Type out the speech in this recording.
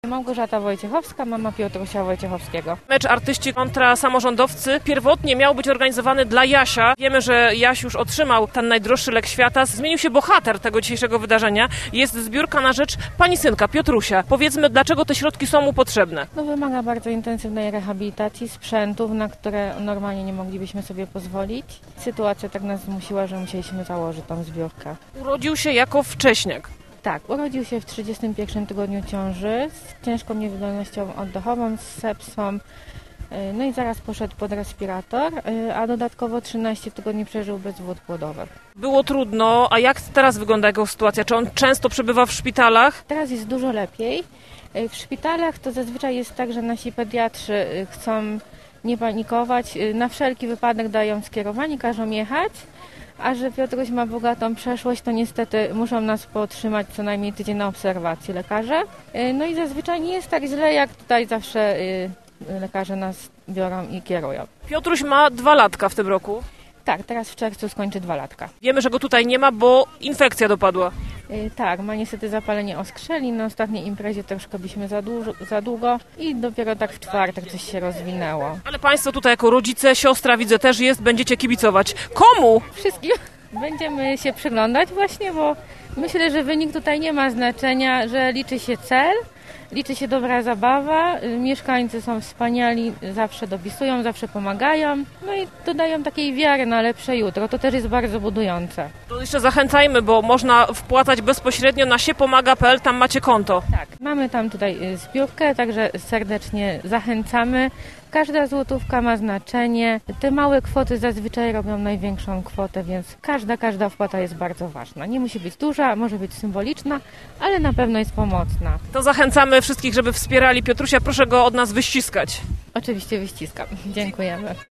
Małgorzata Wojciechowska, mama Piotrusia Wojciechowskiego. Mecz artyści kontra samorządowcy pierwotnie miał być organizowany dla Jasia. Wiemy, że Jaś już otrzymał ten najdroższy lek świata. Zmienił się bohater tego dzisiejszego wydarzenia. Jest zbiórka na rzecz pani synka, Piotrusia. Powiedzmy, dlaczego te środki są mu potrzebne? Wymaga bardzo intensywnej rehabilitacji, sprzętów, na które normalnie nie moglibyśmy sobie pozwolić. Sytuacja tak nas zmusiła, że musieliśmy założyć tą zbiórkę. Urodził się jako wcześniak. Tak, urodził się w 31 tygodniu ciąży z ciężką niewydolnością oddechową, z sepsą, no i zaraz poszedł pod respirator, a dodatkowo 13 tygodni przeżył bez wód płodowych. Było trudno, a jak teraz wygląda jego sytuacja? Czy on często przebywa w szpitalach? Teraz jest dużo lepiej. W szpitalach to zazwyczaj jest tak, że nasi pediatrzy chcą nie panikować, na wszelki wypadek dają skierowanie, każą jechać. A że Piotruś ma bogatą przeszłość, to niestety muszą nas podtrzymać co najmniej tydzień na obserwacji lekarze. No i zazwyczaj nie jest tak źle, jak tutaj zawsze lekarze nas biorą i kierują. Piotruś ma 2 latka w tym roku. Tak, teraz w czerwcu skończy 2 latka. Wiemy, że go tutaj nie ma, bo infekcja dopadła. Tak, ma niestety zapalenie oskrzeli. Na ostatniej imprezie troszkę byliśmy za długo i dopiero tak w czwartek coś się rozwinęło. Ale państwo tutaj jako rodzice, siostra widzę też jest, będziecie kibicować. Komu? Wszystkim będziemy się przyglądać właśnie, bo myślę, że wynik tutaj nie ma znaczenia, że liczy się cel, liczy się dobra zabawa, mieszkańcy są wspaniali, zawsze dopisują, zawsze pomagają, no i dodają takiej wiary na lepsze jutro, to też jest bardzo budujące. To jeszcze zachęcajmy, bo można wpłacać bezpośrednio na siepomaga.pl, tam macie konto. Tak, mamy tam tutaj zbiórkę, także serdecznie zachęcamy. Każda złotówka ma znaczenie. Te małe kwoty zazwyczaj robią największą kwotę, więc każda wpłata jest bardzo ważna. Nie musi być duża, może być symboliczna, ale na pewno jest pomocna. To zachęcamy wszystkich, żeby wspierali Piotrusia. Proszę go od nas wyściskać. Oczywiście wyściskam. Dziękujemy.